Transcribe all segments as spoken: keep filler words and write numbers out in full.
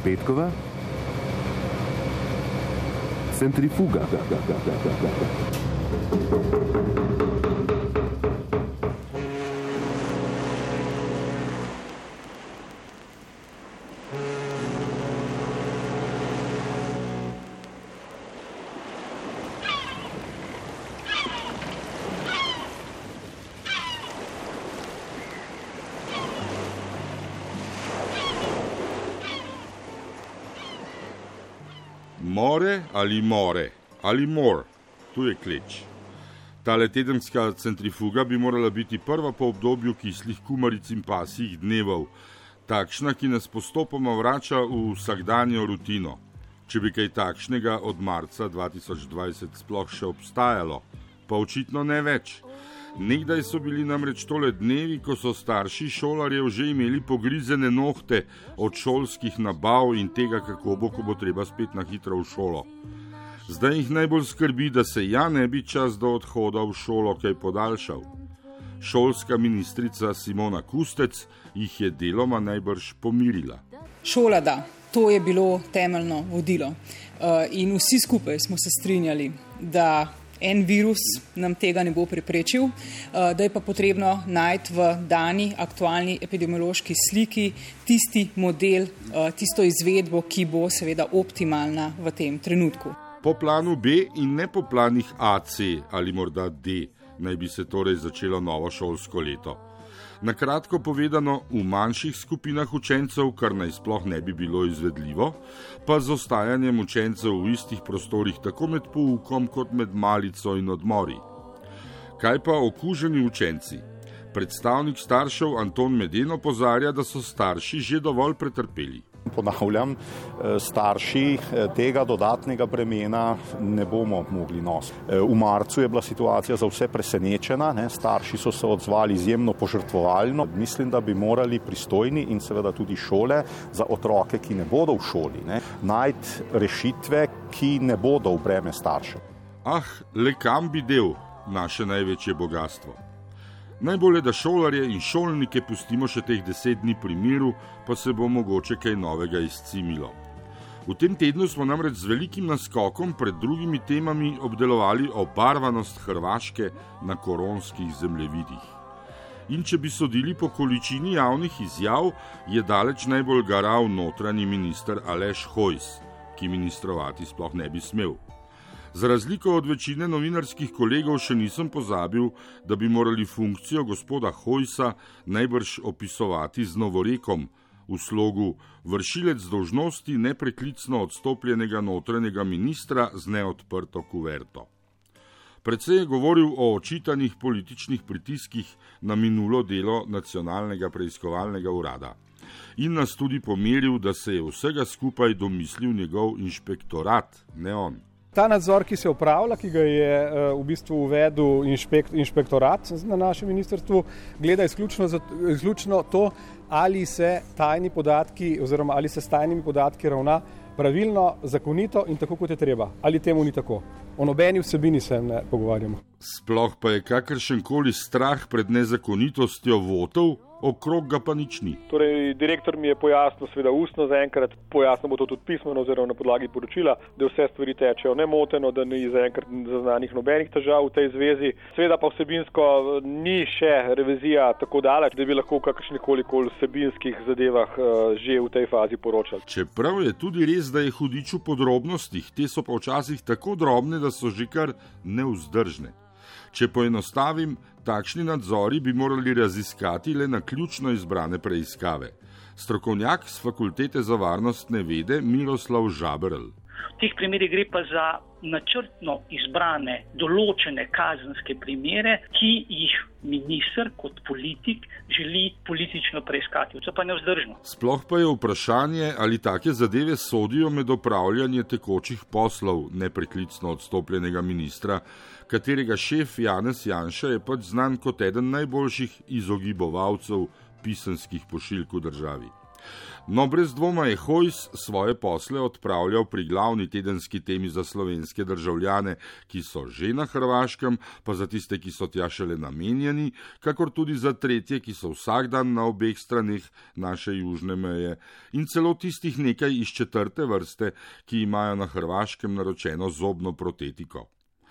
Petkova, centrifuga. More ali more, ali mor, tu je kleč. Tale tedenska centrifuga bi morala biti prva po obdobju kislih kumaric in pasjih dnevov, takšna, ki nas postopoma vrača v vsakdanjo rutino. Če bi kaj takšnega od marca dva tisoč dvajset sploh še obstajalo, pa očitno ne več. Nekdaj so bili namreč tole dnevi, ko so starši šolarjev že imeli pogrizene nohte od šolskih nabav in tega, kako bo, ko bo treba spet na hitro v šolo. Zdaj jih najbolj skrbi, da se ja ne bi čas do odhoda v šolo kaj podaljšal. Šolska ministrica Simona Kustec jih je deloma najbrž pomirila. Šola da, to je bilo temeljno vodilo. In vsi skupaj smo se strinjali, da en virus nam tega ne bo preprečil, da je pa potrebno najti v dani aktualni epidemiološki sliki tisti model, tisto izvedbo, ki bo seveda optimalna v tem trenutku. Po planu B in ne po planih A, C ali morda D naj bi se torej začelo novo šolsko leto. Na kratko povedano, v manjših skupinah učencev, kar naj sploh ne bi bilo izvedljivo, pa z ostajanjem učencev v istih prostorih tako med poukom kot med malico in odmori. Kaj pa okuženi učenci? Predstavnik staršev Anton Meden opozarja, da so starši že dovolj pretrpeli. Ponavljam, starši tega dodatnega bremena ne bomo mogli nositi. V marcu je bila situacija za vse presenečena, ne? Starši so se odzvali izjemno požrtvovalno. Mislim, da bi morali pristojni in seveda tudi šole za otroke, ki ne bodo v šoli, ne? Najti rešitve, ki ne bodo v breme staršev. Ah, le kam bi del naše največje bogatstvo? Najbolje, da šolarje in šolnike pustimo še teh deset dni pri miru, pa se bo mogoče kaj novega izcimilo. V tem tednu smo namreč z velikim naskokom pred drugimi temami obdelovali obarvanost Hrvaške na koronskih zemljevidih. In če bi sodili po količini javnih izjav, je daleč najbolj garal notranji minister Aleš Hojs, ki ministrovati sploh ne bi smel. Za razliko od večine novinarskih kolegov še nisem pozabil, da bi morali funkcijo gospoda Hojsa najbrž opisovati z novorekom v slogu vršilec dolžnosti nepreklicno odstopljenega notranjega ministra z neodprto kuverto. Predvsej je govoril o očitanih političnih pritiskih na minulo delo Nacionalnega preiskovalnega urada. In nas tudi pomiril, da se je vsega skupaj domislil njegov inšpektorat, ne on. Ta nadzor, ki se upravlja, ki ga je v bistvu uvedel inšpekt, inšpektorat na našem ministrstvu, gleda izključno, za, izključno to, ali se tajni podatki oziroma ali se s tajnimi podatki ravna pravilno, zakonito in tako, kot je treba. Ali temu ni tako? O nobeni vsebini se ne pogovarjamo. Sploh pa je kakršenkoli strah pred nezakonitostjo votov, okrog ga pa nič ni. Torej, direktor mi je pojasnil, seveda ustno zaenkrat, pojasnil bo to tudi pismeno oziroma na podlagi poročila, da vse stvari tečejo nemoteno, da ni zaenkrat zaznanih nobenih težav v tej zvezi. Seveda pa vsebinsko ni še revizija tako daleč, da bi lahko v kakršnikoli vsebinskih zadevah že v tej fazi poročali. Čeprav je tudi res, da je hudič v podrobnostih, te so pa včasih tako drobne, da so že kar nevzdržne. Če poenostavim, takšni nadzori bi morali raziskati le na ključno izbrane preiskave. Strokovnjak z Fakultete za varnostne vede Miroslav Žaberl. V teh primerih gre pa za načrtno izbrane določene kazenske primere, ki jih minister kot politik želi politično preiskati. To pa nevzdržno. Sploh pa je vprašanje, ali take zadeve sodijo med opravljanje tekočih poslov nepreklicno odstopljenega ministra, katerega šef Janez Janša je pač znan kot eden najboljših izogibovalcev pisanskih pošiljk v državi. No, brez dvoma je Hojs svoje posle odpravljal pri glavni tedenski temi za slovenske državljane, ki so že na Hrvaškem, pa za tiste, ki so tja šele namenjeni, kakor tudi za tretje, ki so vsak dan na obeh straneh naše južne meje, in celo tistih nekaj iz četrte vrste, ki imajo na Hrvaškem naročeno zobno protetiko.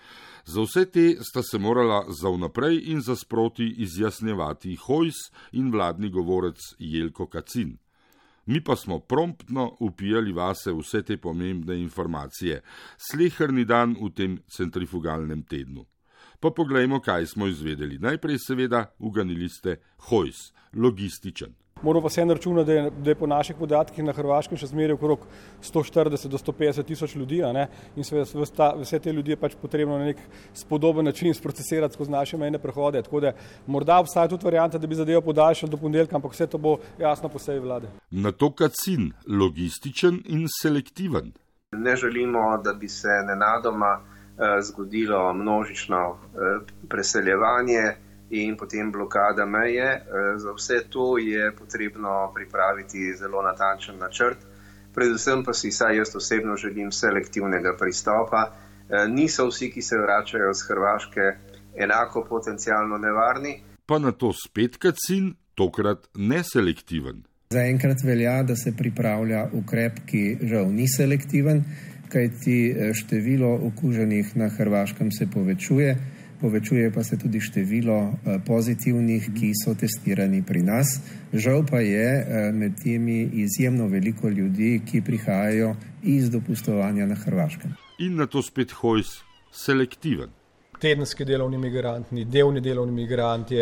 Za vse te sta se morala za vnaprej in za sproti izjasnjevati Hojs in vladni govorec Jelko Kacin. Mi pa smo promptno upijali vase vse te pomembne informacije, sleherni dan v tem centrifugalnem tednu. Pa poglejmo, kaj smo izvedeli. Najprej seveda uganili ste Hojs, logističen. Moramo pa se računati, da je, da je po naših podatkih na Hrvaškem še zmeraj okrog sto štirideset do sto petdeset tisoč ljudi, a ne? In seveda vse te ljudi je pač potrebno na nek spodoben način sprocesirati skozi naše mejne prehode. Tako da morda obstaja tudi varianta, da bi zadevo podaljšali do ponedeljka, ampak vse to bo jasno po seji vlade. Na to Kacin, logističen in selektiven. Ne želimo, da bi se nenadoma eh, zgodilo množično eh, preseljevanje in potem blokada meje. Za vse to je potrebno pripraviti zelo natančen načrt. Predvsem pa si saj jaz osebno želim selektivnega pristopa. Niso vsi, ki se vračajo z Hrvaške, enako potencialno nevarni. Pa na to spet Kacin, tokrat neselektiven. Zaenkrat velja, da se pripravlja ukrep, ki žal ni selektiven, kajti število okuženih na Hrvaškem se povečuje. Povečuje pa se tudi število pozitivnih, ki so testirani pri nas. Žal pa je med temi izjemno veliko ljudi, ki prihajajo iz dopustovanja na Hrvaškem. In na to spet Hojs, selektiven. Tedenski delovni migranti, delni delovni migranti,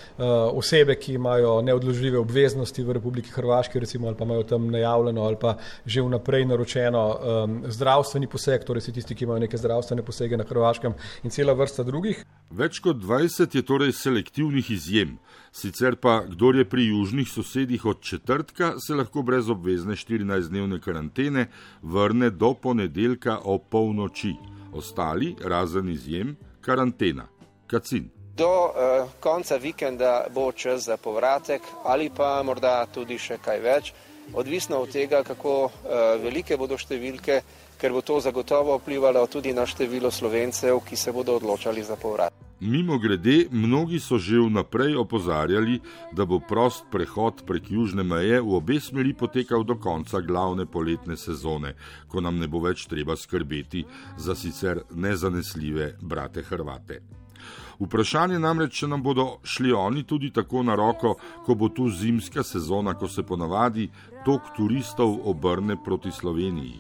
osebe, ki imajo neodložljive obveznosti v Republiki Hrvaški, recimo, ali pa imajo tam najavljeno ali pa že vnaprej naročeno um, zdravstveni poseg, torej vsi tisti, ki imajo neke zdravstvene posege na Hrvaškem in cela vrsta drugih. Več kot dvajset je torej selektivnih izjem. Sicer pa, kdor je pri južnih sosedih od četrtka, se lahko brez obvezne štirinajstdnevne karantene vrne do ponedeljka ob polnoči. Ostali, razen izjem, karantena. Kacin. Do uh, konca vikenda bo čas za povratek ali pa morda tudi še kaj več, odvisno od tega, kako uh, velike bodo številke, ker bo to zagotovo vplivalo tudi na število Slovencev, ki se bodo odločali za povrat. Mimo grede, mnogi so že vnaprej opozarjali, da bo prost prehod prek južne meje v obe smeri potekal do konca glavne poletne sezone, ko nam ne bo več treba skrbeti za sicer nezanesljive brate Hrvate. Vprašanje namreč, če nam bodo šli oni tudi tako na roko, ko bo tu zimska sezona, ko se ponavadi tok turistov obrne proti Sloveniji.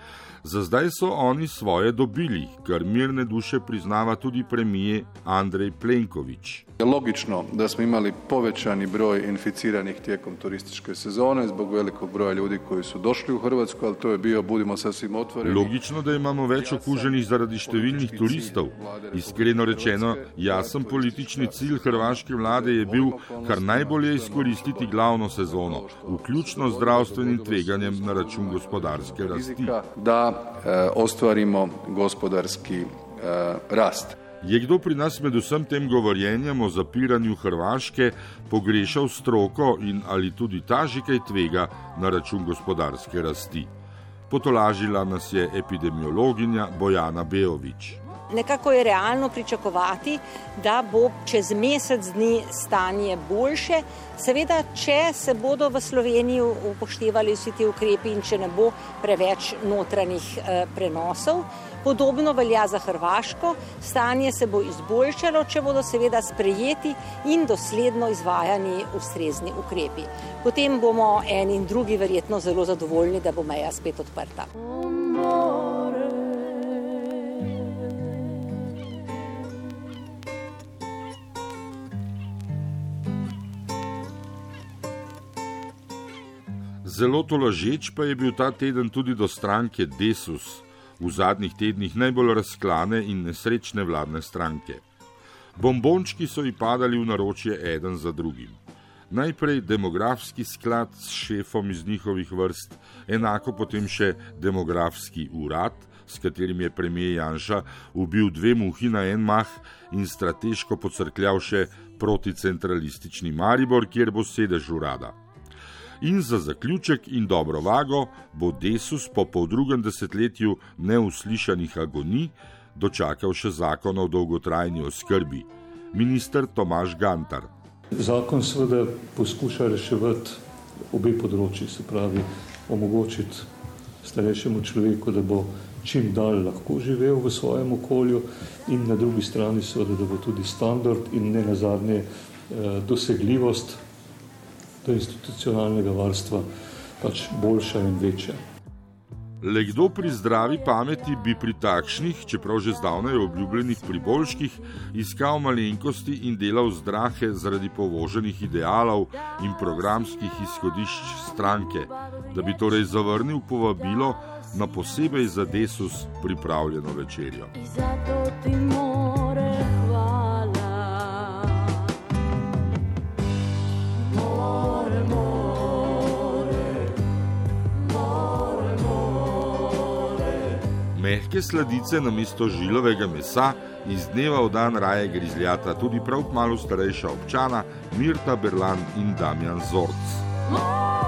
Za zdaj so oni svoje dobili, kar mirne duše priznava tudi premijer Andrej Plenković. Je logično da smo imali povećani broj inficiranih tijekom turističke sezone zbog velikog broja ljudi koji su došli u Hrvatsku, ali to je bio, budimo sasvim otvoreni. Logično da imamo več okuženih zaradi številnih turistov. Iskreno rečeno, jasen politični cilj hrvaške vlade je bil kar najbolje izkoristiti glavno sezono, vključno z zdravstvenim tveganjem na račun gospodarske rasti. Da e, ostvarimo gospodarski e, rast. Je kdo pri nas med vsem tem govorjenjem o zapiranju Hrvaške pogrešal stroko in ali tudi ta že kaj tvega na račun gospodarske rasti? Potolažila nas je epidemiologinja Bojana Beović. Nekako je realno pričakovati, da bo čez mesec dni stanje boljše. Seveda, če se bodo v Sloveniji upoštevali vsi ti ukrepi in če ne bo preveč notranjih eh, prenosov. Podobno velja za Hrvaško. Stanje se bo izboljšalo, če bodo seveda sprejeti in dosledno izvajani ustrezni ukrepi. Potem bomo eni in drugi verjetno zelo zadovoljni, da bo meja spet odprta. Zelo tolažeč pa je bil ta teden tudi do stranke Desus, v zadnjih tednih najbolj razklane in nesrečne vladne stranke. Bombončki so ji padali v naročje eden za drugim. Najprej demografski sklad s šefom iz njihovih vrst, enako potem še demografski urad, s katerim je premijer Janša ubil dve muhi na en mah in strateško pocrkljal še proticentralistični Maribor, kjer bo sedež urada. In za zaključek in dobro vago bo Desus po poldrugem desetletju neuslišanih agonij dočakal še zakon o dolgotrajni oskrbi. Minister Tomaž Gantar. Zakon seveda poskuša reševati obe področji, se pravi omogočiti starejšemu človeku, da bo čim dalj lahko živel v svojem okolju in na drugi strani seveda, da bo tudi standard in ne nazadnje dosegljivost do institucionalnega varstva pač boljša in večja. Le kdo pri zdravi pameti bi pri takšnih, čeprav že zdavnaj obljubljenih priboljških, iskal malenkosti in delal zdrahe zaradi povoženih idealov in programskih izhodišč stranke, da bi torej zavrnil povabilo na posebej za Desus pripravljeno večerjo. Mehke sladice namesto žilovega mesa iz dneva v dan raje grizljata tudi prav kmalu starejša občana Mirta Berlan in Damjan Zorc.